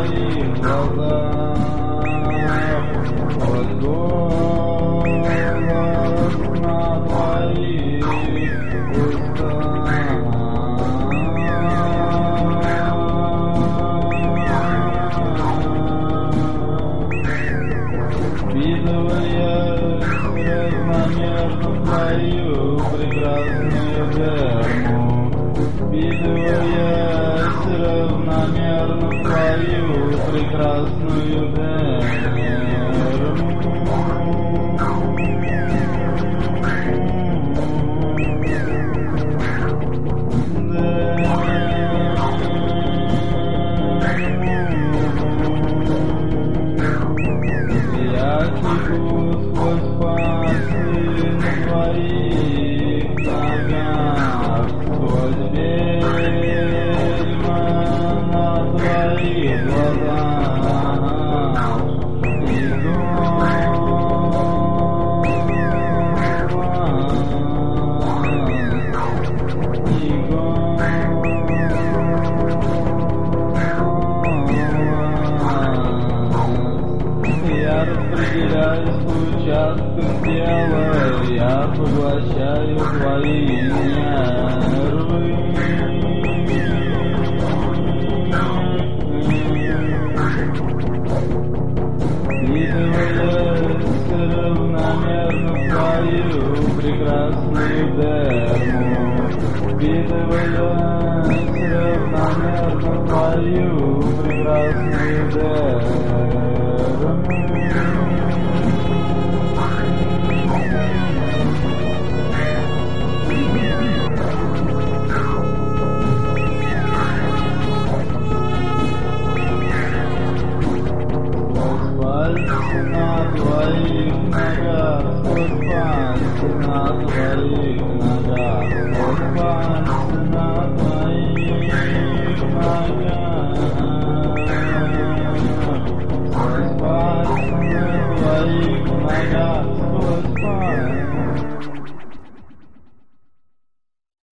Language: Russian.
твоих глазах, хоть голос на твоих устах. Впитывая равномерно твою прекрасную дерму, впитываясь равномерно твою прекрасную дерму. Я теку сквозь пальцы на твоих ногах, сквозь бельма на твоих глазах, и я распределяюсь по участкам тела, я поглощаю твои нервы. Впитываясь равномерно твою прекрасную дерму, впитываясь равномерно твою прекрасную дерму.